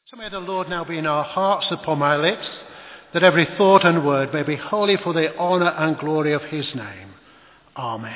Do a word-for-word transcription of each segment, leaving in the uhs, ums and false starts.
So may the Lord now be in our hearts upon my lips, that every thought and word may be holy for the honour and glory of his name. Amen.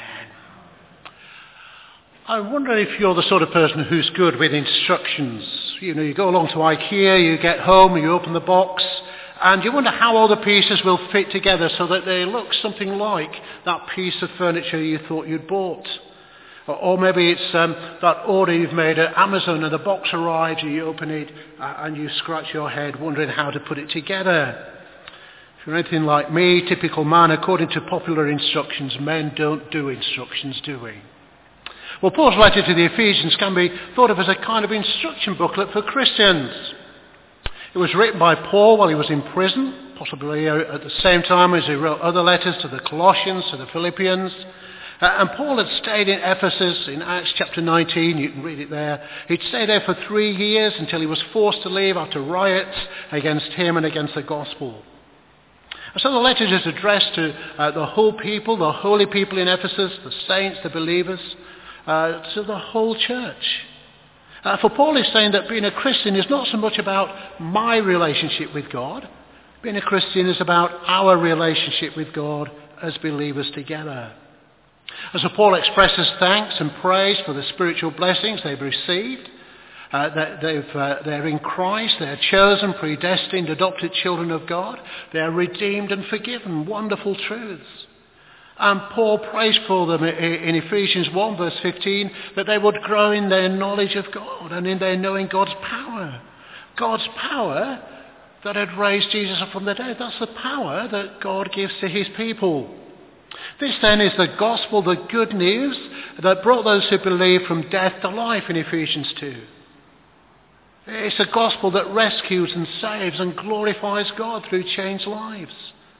I wonder if you're the sort of person who's good with instructions. You know, you go along to IKEA, you get home, you open the box, and you wonder how all the pieces will fit together so that they look something like that piece of furniture you thought you'd bought. Or maybe it's um, that order you've made at Amazon and the box arrives and you open it uh, and you scratch your head wondering how to put it together. If you're anything like me, typical man, according to popular instructions, men don't do instructions, do we? Well, Paul's letter to the Ephesians can be thought of as a kind of instruction booklet for Christians. It was written by Paul while he was in prison, possibly at the same time as he wrote other letters to the Colossians, to the Philippians. Uh, and Paul had stayed in Ephesus in Acts chapter nineteen, you can read it there. He'd stayed there for three years until he was forced to leave after riots against him and against the gospel. And so the letter is addressed to uh, the whole people, the holy people in Ephesus, the saints, the believers, uh, to the whole church. Uh, for Paul is saying that being a Christian is not so much about my relationship with God. Being a Christian is about our relationship with God as believers together. And so Paul expresses thanks and praise for the spiritual blessings they've received. Uh, that they've, uh, they're in Christ, they're chosen, predestined, adopted children of God. They're redeemed and forgiven, wonderful truths. And Paul prays for them in Ephesians one verse fifteen that they would grow in their knowledge of God and in their knowing God's power. God's power that had raised Jesus up from the dead. That's the power that God gives to his people. This then is the gospel, the good news that brought those who believe from death to life in Ephesians two. It's a gospel that rescues and saves and glorifies God through changed lives.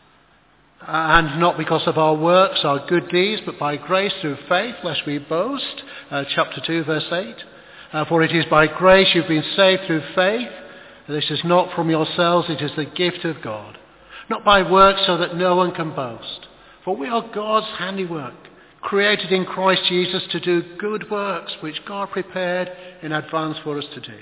And not because of our works, our good deeds, but by grace through faith, lest we boast. Uh, chapter two, verse eight. Uh, For it is by grace you've been saved through faith. This is not from yourselves, it is the gift of God. Not by works so that no one can boast. For we are God's handiwork, created in Christ Jesus to do good works, which God prepared in advance for us to do.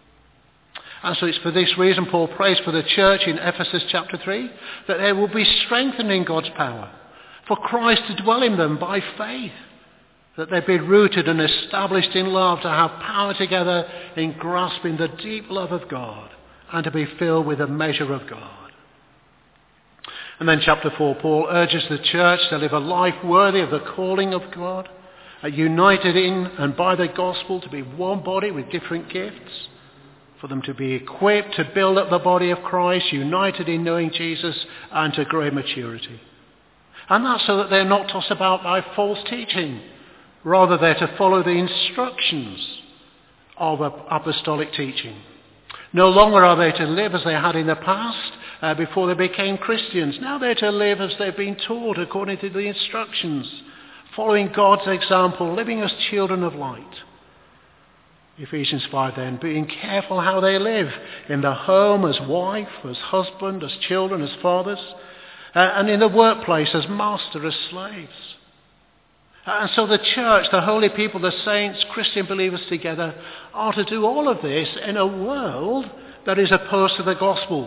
And so it's for this reason Paul prays for the church in Ephesus chapter three, that they will be strengthened in God's power, for Christ to dwell in them by faith, that they be rooted and established in love, to have power together in grasping the deep love of God, and to be filled with a measure of God. And then chapter four, Paul urges the church to live a life worthy of the calling of God, united in and by the gospel, to be one body with different gifts, for them to be equipped to build up the body of Christ, united in knowing Jesus and to grow in maturity. And that's so that they're not tossed about by false teaching. Rather, they're to follow the instructions of apostolic teaching. No longer are they to live as they had in the past, uh, before they became Christians. Now they're to live as they've been taught according to the instructions, following God's example, living as children of light. Ephesians five then, being careful how they live in the home as wife, as husband, as children, as fathers, uh, and in the workplace as master, as slaves. And so the church, the holy people, the saints, Christian believers together are to do all of this in a world that is opposed to the gospel.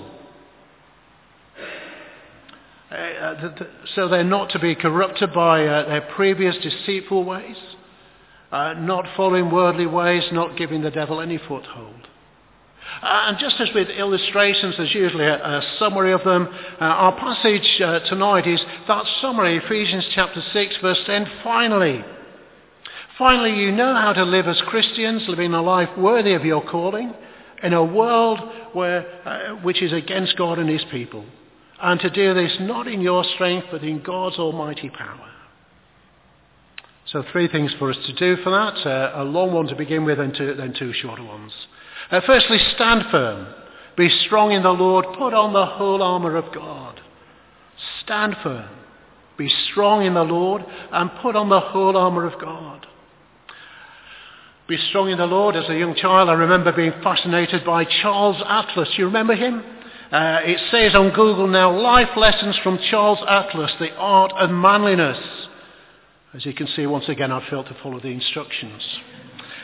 Uh, so they're not to be corrupted by uh, their previous deceitful ways, uh, not following worldly ways, not giving the devil any foothold. Uh, and just as with illustrations, there's usually a, a summary of them. Uh, our passage uh, tonight is that summary, Ephesians chapter six, verse ten. Finally, finally, you know how to live as Christians, living a life worthy of your calling, in a world where, uh, which is against God and his people. And to do this not in your strength, but in God's almighty power. So three things for us to do for that. Uh, a long one to begin with and two, then two shorter ones. Uh, firstly, stand firm. Be strong in the Lord. Put on the whole armour of God. Stand firm. Be strong in the Lord and put on the whole armour of God. Be strong in the Lord. As a young child, I remember being fascinated by Charles Atlas. You remember him? Uh, it says on Google now, life lessons from Charles Atlas, the art of manliness. As you can see, once again, I failed to follow the instructions.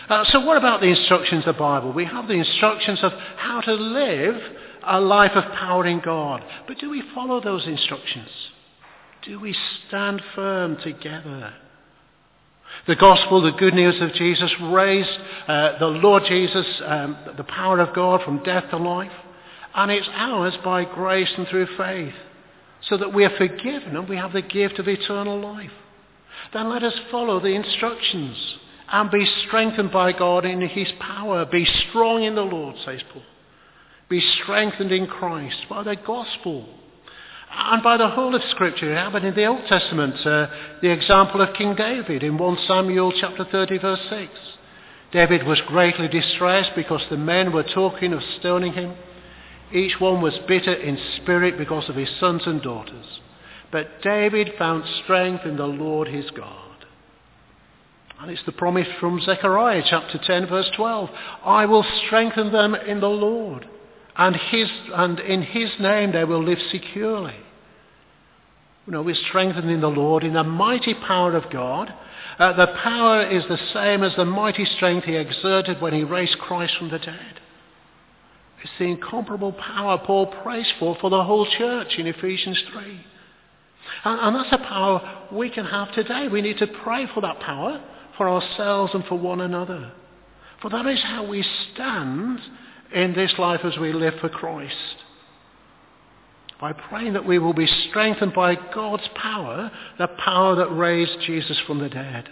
Uh, so what about the instructions of the Bible? We have the instructions of how to live a life of power in God. But do we follow those instructions? Do we stand firm together? The gospel, the good news of Jesus, raised uh, the Lord Jesus, um, the power of God from death to life. And it's ours by grace and through faith, so that we are forgiven and we have the gift of eternal life. Then let us follow the instructions and be strengthened by God in his power. Be strong in the Lord, says Paul. Be strengthened in Christ by the gospel and by the whole of Scripture. You have it in the Old Testament, uh, the example of King David in First Samuel chapter thirty, verse six. David was greatly distressed because the men were talking of stoning him. Each one was bitter in spirit because of his sons and daughters. But David found strength in the Lord his God. And it's the promise from Zechariah chapter ten, verse twelve. I will strengthen them in the Lord, and his and in his name they will live securely. You know, we're strengthened in the Lord, in the mighty power of God. Uh, the power is the same as the mighty strength he exerted when he raised Christ from the dead. It's the incomparable power Paul prays for for the whole church in Ephesians three. And, and that's a power we can have today. We need to pray for that power for ourselves and for one another. For that is how we stand in this life as we live for Christ. By praying that we will be strengthened by God's power, the power that raised Jesus from the dead.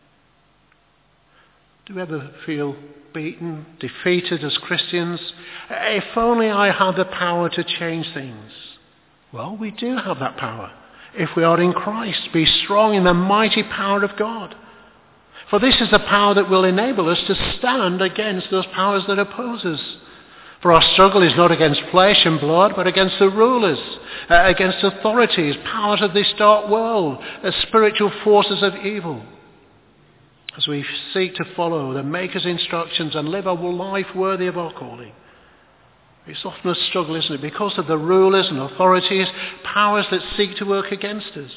Do you ever feel beaten, defeated as Christians? If only I had the power to change things. Well, we do have that power. If we are in Christ, be strong in the mighty power of God. For this is the power that will enable us to stand against those powers that oppose us. For our struggle is not against flesh and blood, but against the rulers, uh, against authorities, powers of this dark world, uh, spiritual forces of evil. As we seek to follow the Maker's instructions and live a life worthy of our calling. It's often a struggle, isn't it? Because of the rulers and authorities, powers that seek to work against us.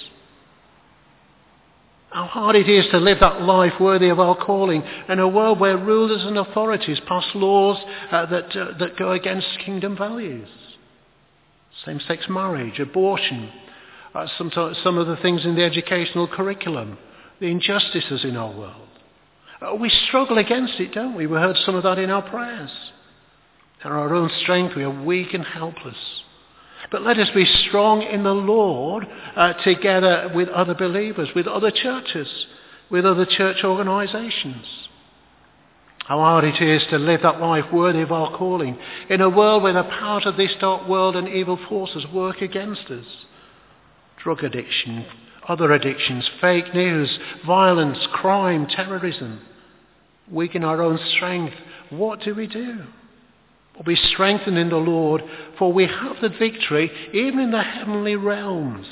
How hard it is to live that life worthy of our calling in a world where rulers and authorities pass laws uh, that, uh, that go against kingdom values. Same-sex marriage, abortion, uh, some, some of the things in the educational curriculum, the injustices in our world. Uh, we struggle against it, don't we? We heard some of that in our prayers. In our own strength, we are weak and helpless. But let us be strong in the Lord uh, together with other believers, with other churches, with other church organisations. How hard it is to live that life worthy of our calling in a world where the powers of this dark world and evil forces work against us. Drug addiction, other addictions, fake news, violence, crime, terrorism. Weak in our own strength. What do we do? We'll be strengthened in the Lord, for we have the victory even in the heavenly realms.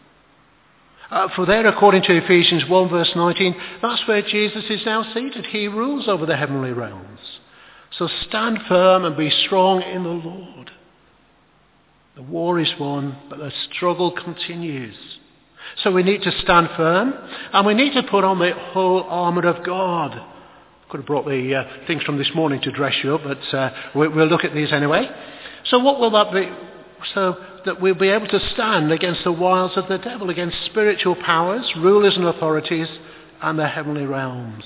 Uh, for there, according to Ephesians one verse nineteen, that's where Jesus is now seated. He rules over the heavenly realms. So stand firm and be strong in the Lord. The war is won, but the struggle continues. So we need to stand firm, and we need to put on the whole armour of God. Could have brought the uh, things from this morning to dress you up, but uh, we, we'll look at these anyway. So what will that be? So that we'll be able to stand against the wiles of the devil, against spiritual powers, rulers and authorities, and the heavenly realms.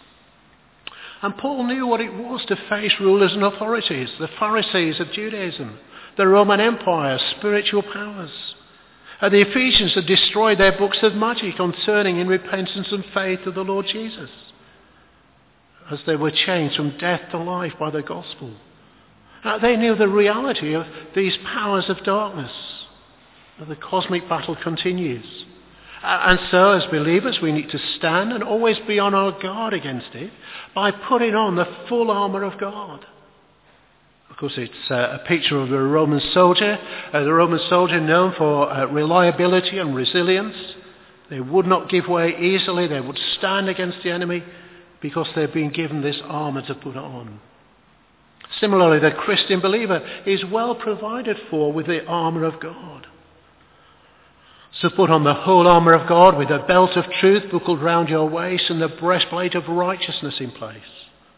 And Paul knew what it was to face rulers and authorities, the Pharisees of Judaism, the Roman Empire, spiritual powers. And the Ephesians had destroyed their books of magic on turning in repentance and faith to the Lord Jesus, as they were changed from death to life by the gospel. Uh, they knew the reality of these powers of darkness. The cosmic battle continues. Uh, and so as believers we need to stand and always be on our guard against it by putting on the full armour of God. Of course, it's uh, a picture of a Roman soldier, uh, the Roman soldier known for uh, reliability and resilience. They would not give way easily. They would stand against the enemy, because they've been given this armour to put on. Similarly, the Christian believer is well provided for with the armour of God. So put on the whole armour of God with a belt of truth buckled round your waist and the breastplate of righteousness in place.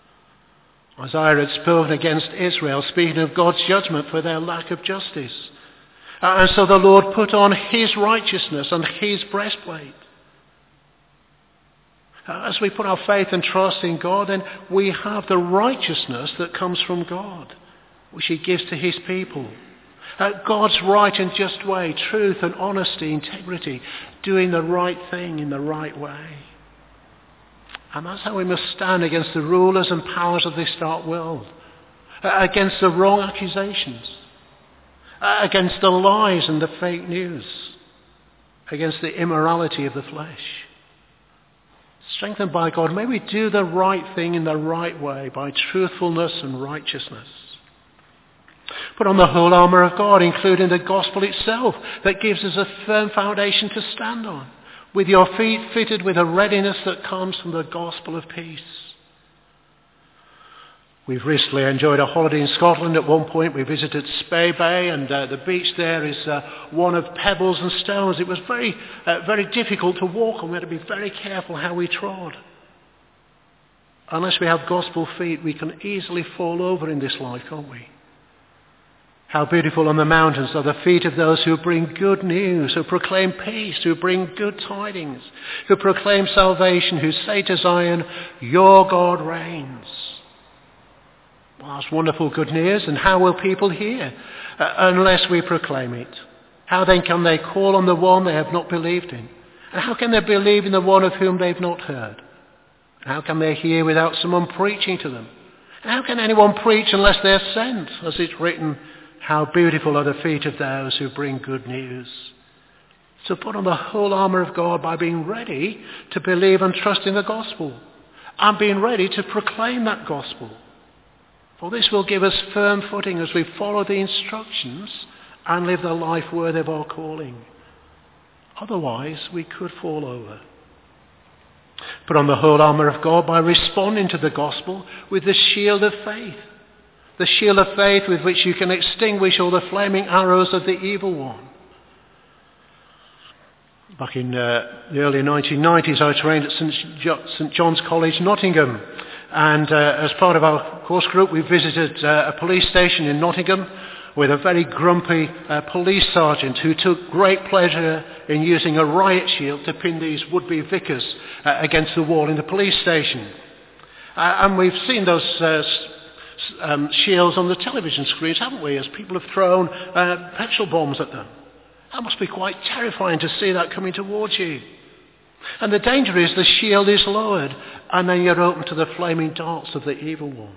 Isaiah had spoken against Israel, speaking of God's judgment for their lack of justice. And so the Lord put on his righteousness and his breastplate. As we put our faith and trust in God, then we have the righteousness that comes from God, which he gives to his people. Uh, God's right and just way, truth and honesty, integrity, doing the right thing in the right way. And that's how we must stand against the rulers and powers of this dark world, uh, against the wrong accusations, uh, against the lies and the fake news, against the immorality of the flesh. Strengthened by God, may we do the right thing in the right way by truthfulness and righteousness. Put on the whole armour of God, including the gospel itself, that gives us a firm foundation to stand on, with your feet fitted with a readiness that comes from the gospel of peace. We've recently enjoyed a holiday in Scotland. At one point we visited Spey Bay, and uh, the beach there is uh, one of pebbles and stones. It was very, uh, very difficult to walk on. We had to be very careful how we trod. Unless we have gospel feet, we can easily fall over in this life, can't we? How beautiful on the mountains are the feet of those who bring good news, who proclaim peace, who bring good tidings, who proclaim salvation, who say to Zion, your God reigns. Well, that's wonderful good news, and how will people hear uh, unless we proclaim it? How then can they call on the one they have not believed in? And how can they believe in the one of whom they've not heard? And how can they hear without someone preaching to them? And how can anyone preach unless they're sent? As it's written, how beautiful are the feet of those who bring good news. So put on the whole armour of God by being ready to believe and trust in the gospel, and being ready to proclaim that gospel. For this will give us firm footing as we follow the instructions and live the life worthy of our calling. Otherwise, we could fall over. Put on the whole armour of God by responding to the gospel with the shield of faith. The shield of faith with which you can extinguish all the flaming arrows of the evil one. Back in uh, the early nineteen nineties, I trained at St John's College, Nottingham. And uh, as part of our course group, we visited uh, a police station in Nottingham with a very grumpy uh, police sergeant who took great pleasure in using a riot shield to pin these would-be vicars uh, against the wall in the police station. Uh, and we've seen those uh, um, shields on the television screens, haven't we, as people have thrown uh, petrol bombs at them. That must be quite terrifying to see that coming towards you. And the danger is the shield is lowered, and then you're open to the flaming darts of the evil one.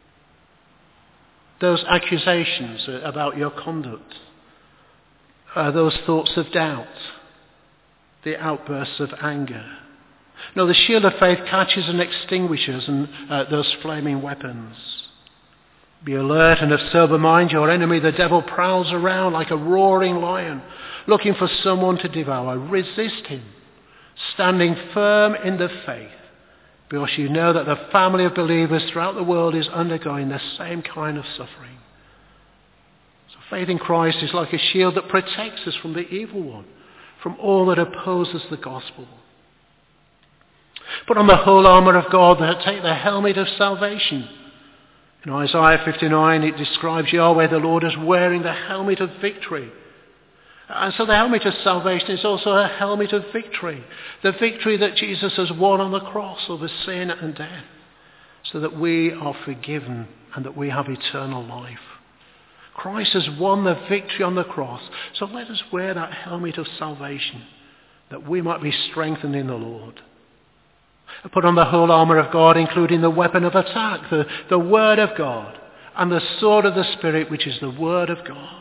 Those accusations about your conduct, uh, those thoughts of doubt, the outbursts of anger. No, the shield of faith catches and extinguishes and, uh, those flaming weapons. Be alert and of sober mind. Your enemy, the devil, prowls around like a roaring lion, looking for someone to devour. Resist him, standing firm in the faith, because you know that the family of believers throughout the world is undergoing the same kind of suffering. So faith in Christ is like a shield that protects us from the evil one, from all that opposes the gospel. Put on the whole armour of God, that take the helmet of salvation. In Isaiah fifty-nine, it describes Yahweh the Lord as wearing the helmet of victory. And so the helmet of salvation is also a helmet of victory. The victory that Jesus has won on the cross over sin and death, so that we are forgiven and that we have eternal life. Christ has won the victory on the cross. So let us wear that helmet of salvation, that we might be strengthened in the Lord. Put on the whole armour of God, including the weapon of attack, the, the word of God, and the sword of the Spirit, which is the word of God.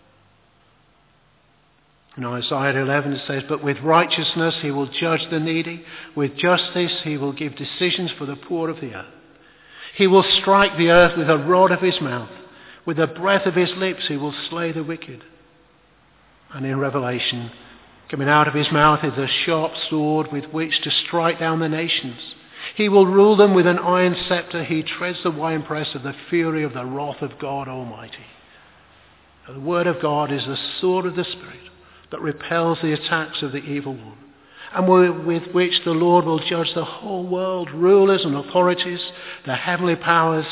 In Isaiah eleven it says, but with righteousness he will judge the needy. With justice he will give decisions for the poor of the earth. He will strike the earth with a rod of his mouth. With the breath of his lips he will slay the wicked. And in Revelation, coming out of his mouth is a sharp sword with which to strike down the nations. He will rule them with an iron scepter. He treads the winepress of the fury of the wrath of God Almighty. The word of God is the sword of the Spirit that repels the attacks of the evil one, and with which the Lord will judge the whole world, rulers and authorities, the heavenly powers,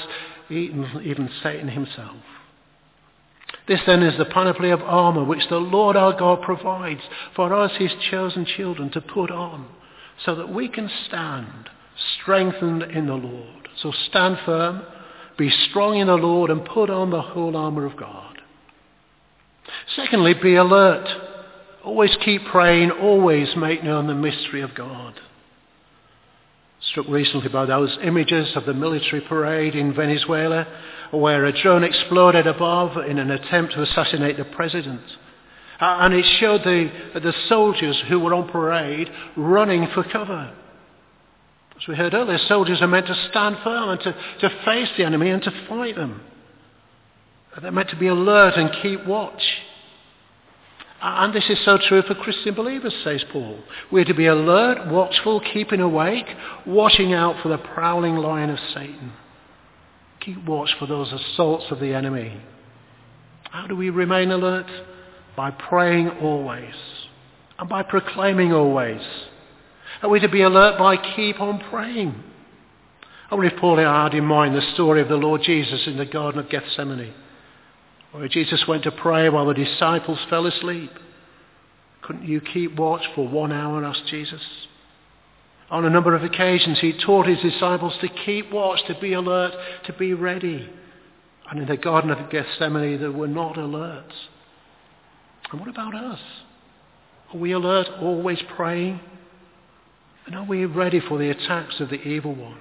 even, even Satan himself. This then is the panoply of armour which the Lord our God provides for us, his chosen children, to put on, so that we can stand strengthened in the Lord. So stand firm, be strong in the Lord, and put on the whole armour of God. Secondly, be alert. Always keep praying, always make known the mystery of God. Struck recently by those images of the military parade in Venezuela, where a drone exploded above in an attempt to assassinate the president. Uh, and it showed the, the soldiers who were on parade running for cover. As we heard earlier, soldiers are meant to stand firm and to, to face the enemy and to fight them. They're meant to be alert and keep watch. And this is so true for Christian believers, says Paul. We're to be alert, watchful, keeping awake, watching out for the prowling lion of Satan. Keep watch for those assaults of the enemy. How do we remain alert? By praying always, and by proclaiming always. Are we to be alert? By keep on praying. I wonder if Paul had in mind the story of the Lord Jesus in the Garden of Gethsemane, where Jesus went to pray while the disciples fell asleep. Couldn't you keep watch for one hour, asked Jesus. On a number of occasions he taught his disciples to keep watch, to be alert, to be ready. And in the Garden of Gethsemane they were not alert. And what about us? Are we alert, always praying? And are we ready for the attacks of the evil one?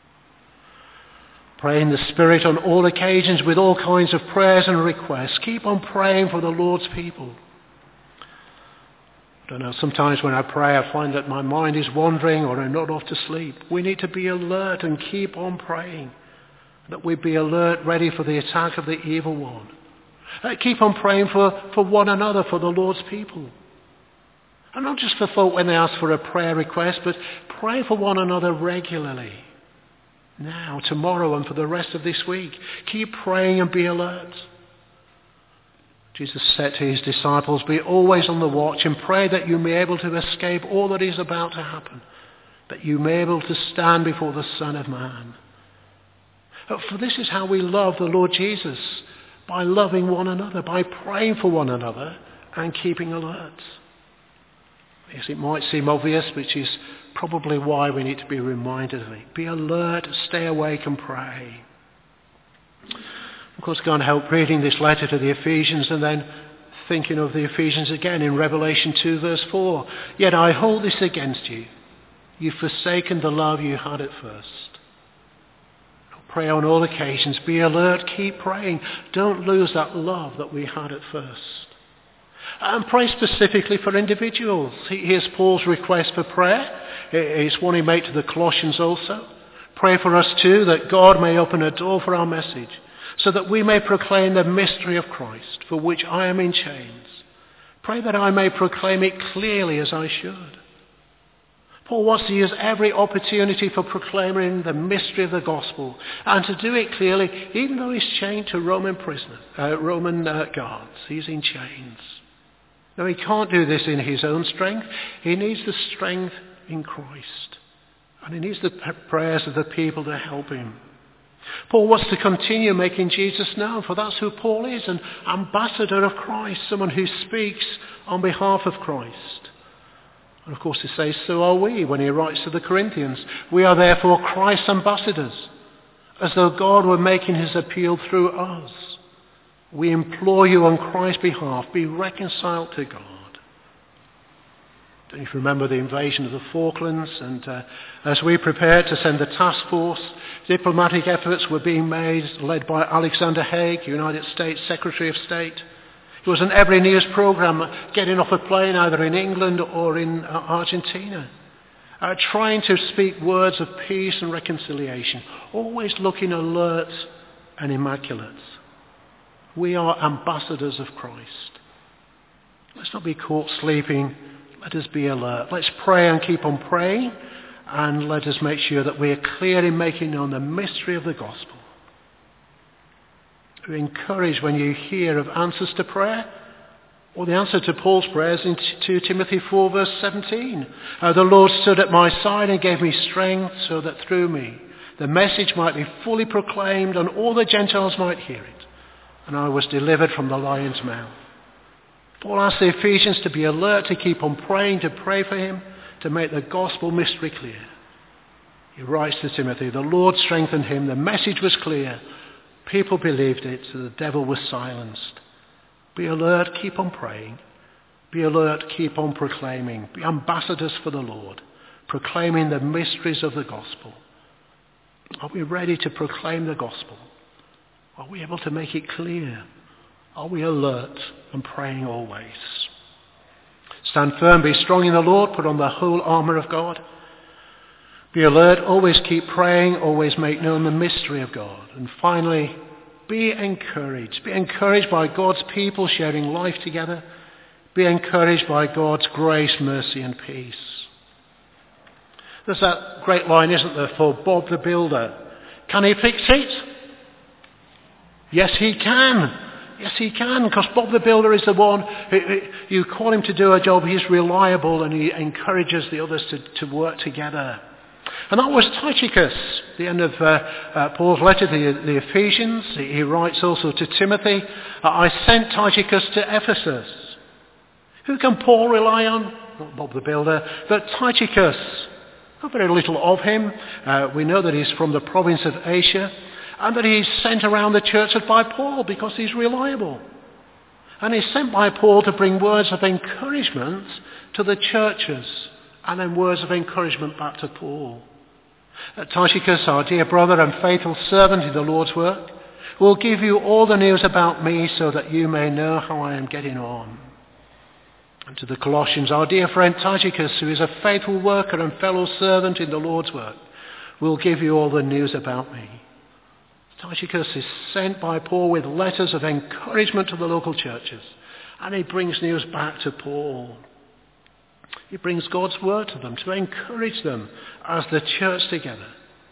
Pray in the Spirit on all occasions with all kinds of prayers and requests. Keep on praying for the Lord's people. I don't know, sometimes when I pray I find that my mind is wandering or I'm not off to sleep. We need to be alert and keep on praying. That we be alert, ready for the attack of the evil one. Uh, keep on praying for, for one another, for the Lord's people. And not just for folk when they ask for a prayer request, but pray for one another regularly. Now, tomorrow, and for the rest of this week. Keep praying and be alert. Jesus said to his disciples, be always on the watch and pray that you may be able to escape all that is about to happen, that you may be able to stand before the Son of Man. For this is how we love the Lord Jesus, by loving one another, by praying for one another and keeping alert. Yes, it might seem obvious, which is probably why we need to be reminded of it. Be alert, stay awake and pray. Of course, I can't help reading this letter to the Ephesians and then thinking of the Ephesians again in Revelation two verse four. Yet I hold this against you. You've forsaken the love you had at first. Pray on all occasions. Be alert, keep praying. Don't lose that love that we had at first. And pray specifically for individuals. Here's Paul's request for prayer. It's one he made to the Colossians also. Pray for us too, that God may open a door for our message, so that we may proclaim the mystery of Christ, for which I am in chains. Pray that I may proclaim it clearly as I should. Paul wants to use every opportunity for proclaiming the mystery of the gospel, and to do it clearly, even though he's chained to Roman prisoners, uh, Roman uh, guards. He's in chains. No, he can't do this in his own strength. He needs the strength in Christ. And he needs the prayers of the people to help him. Paul wants to continue making Jesus known, for that's who Paul is, an ambassador of Christ, someone who speaks on behalf of Christ. And of course he says, so are we, when he writes to the Corinthians. We are therefore Christ's ambassadors, as though God were making his appeal through us. We implore you on Christ's behalf, be reconciled to God. Don't you remember the invasion of the Falklands? And uh, as we prepared to send the task force, diplomatic efforts were being made, led by Alexander Haig, United States Secretary of State. It was on every news program, getting off a plane either in England or in uh, Argentina, uh, trying to speak words of peace and reconciliation, always looking alert and immaculate. We are ambassadors of Christ. Let's not be caught sleeping. Let us be alert. Let's pray and keep on praying, and let us make sure that we are clear in making known the mystery of the gospel. We're encouraged when you hear of answers to prayer, or the answer to Paul's prayers in two Timothy four verse seventeen. Uh, the Lord stood at my side and gave me strength so that through me the message might be fully proclaimed and all the Gentiles might hear it. And I was delivered from the lion's mouth. Paul asks the Ephesians to be alert, to keep on praying, to pray for him, to make the gospel mystery clear. He writes to Timothy, the Lord strengthened him, the message was clear, people believed it, so the devil was silenced. Be alert, keep on praying. Be alert, keep on proclaiming. Be ambassadors for the Lord, proclaiming the mysteries of the gospel. Are we ready to proclaim the gospel? Are we able to make it clear? Are we alert and praying always? Stand firm, be strong in the Lord, put on the whole armour of God. Be alert, always keep praying, always make known the mystery of God. And finally, be encouraged. Be encouraged by God's people sharing life together. Be encouraged by God's grace, mercy and peace. There's that great line, isn't there, for Bob the Builder. Can he fix it? Yes, he can. Yes, he can, because Bob the Builder is the one, who, who, you call him to do a job, he's reliable and he encourages the others to, to work together. And that was Tychicus, the end of uh, uh, Paul's letter to the, the Ephesians. He, he writes also to Timothy, I sent Tychicus to Ephesus. Who can Paul rely on? Not Bob the Builder, but Tychicus. Not very little of him. Uh, we know that he's from the province of Asia, and that he's sent around the churches by Paul because he's reliable. And he's sent by Paul to bring words of encouragement to the churches, and then words of encouragement back to Paul. Uh, Tychicus, our dear brother and faithful servant in the Lord's work, will give you all the news about me so that you may know how I am getting on. And to the Colossians, our dear friend Tychicus, who is a faithful worker and fellow servant in the Lord's work, will give you all the news about me. Tychicus is sent by Paul with letters of encouragement to the local churches, and he brings news back to Paul. He brings God's word to them to encourage them as the church together.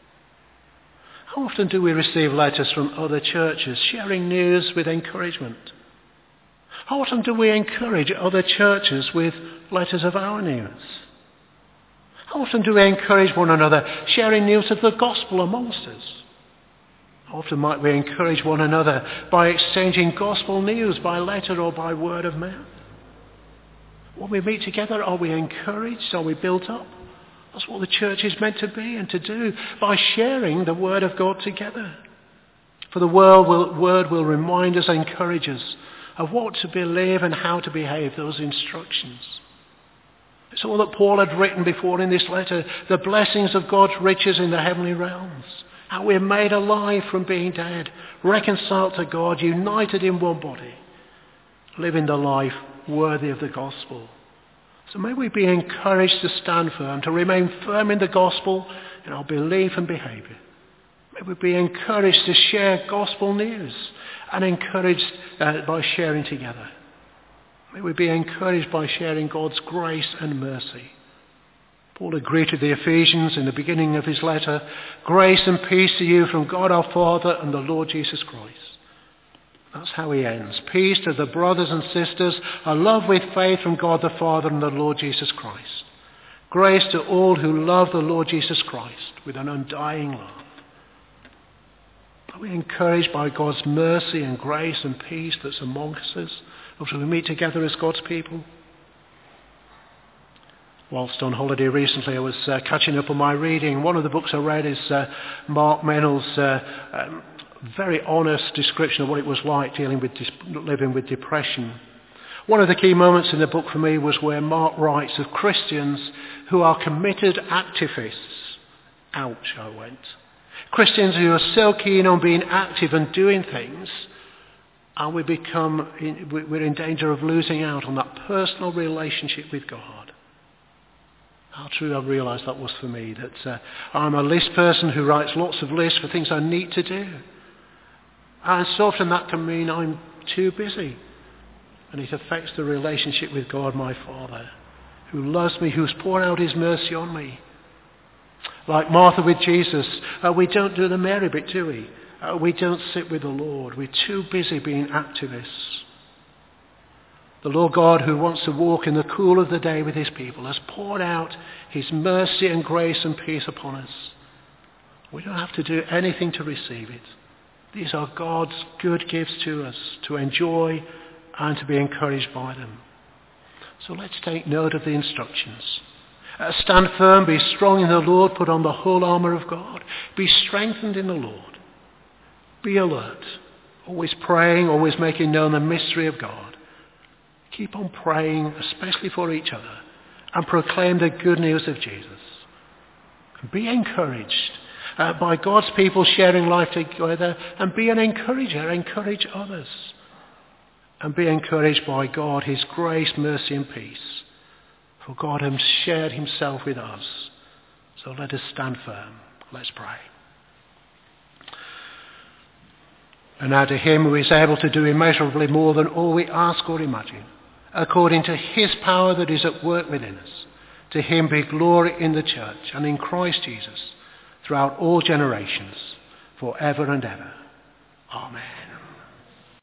How often do we receive letters from other churches sharing news with encouragement? How often do we encourage other churches with letters of our news? How often do we encourage one another sharing news of the gospel amongst us? How often might we encourage one another by exchanging gospel news by letter or by word of mouth? When we meet together, are we encouraged? Are we built up? That's what the church is meant to be and to do, by sharing the word of God together. For the word will, word will remind us, encourage us of what to believe and how to behave, those instructions. It's all that Paul had written before in this letter, the blessings of God's riches in the heavenly realms. How we're made alive from being dead, reconciled to God, united in one body, living the life worthy of the gospel. So may we be encouraged to stand firm, to remain firm in the gospel, in our belief and behaviour. May we be encouraged to share gospel news and encouraged uh, by sharing together. May we be encouraged by sharing God's grace and mercy. Paul agreed to the Ephesians in the beginning of his letter, grace and peace to you from God our Father and the Lord Jesus Christ. That's how he ends. Peace to the brothers and sisters, a love with faith from God the Father and the Lord Jesus Christ. Grace to all who love the Lord Jesus Christ with an undying love. Are we encouraged by God's mercy and grace and peace that's amongst us as we meet together as God's people? Whilst on holiday recently, I was uh, catching up on my reading. One of the books I read is uh, Mark Meynell's uh, um, very honest description of what it was like dealing with dis- living with depression. One of the key moments in the book for me was where Mark writes of Christians who are committed activists. Ouch, I went. Christians who are so keen on being active and doing things, and we become, in, we're in danger of losing out on that personal relationship with God. How true I realised that was for me, that uh, I'm a list person who writes lots of lists for things I need to do. And so often that can mean I'm too busy. And it affects the relationship with God, my Father, who loves me, who's poured out his mercy on me. Like Martha with Jesus, uh, we don't do the Mary bit, do we? Uh, we don't sit with the Lord. We're too busy being activists. The Lord God, who wants to walk in the cool of the day with his people, has poured out his mercy and grace and peace upon us. We don't have to do anything to receive it. These are God's good gifts to us to enjoy and to be encouraged by them. So let's take note of the instructions. Uh, stand firm, be strong in the Lord, put on the whole armour of God. Be strengthened in the Lord. Be alert, always praying, always making known the mystery of God. Keep on praying, especially for each other, and proclaim the good news of Jesus. Be encouraged uh, by God's people sharing life together, and be an encourager, encourage others. And be encouraged by God, his grace, mercy and peace. For God has shared himself with us. So let us stand firm. Let's pray. And now to him who is able to do immeasurably more than all we ask or imagine, according to his power that is at work within us, to him be glory in the church and in Christ Jesus throughout all generations, forever and ever. Amen.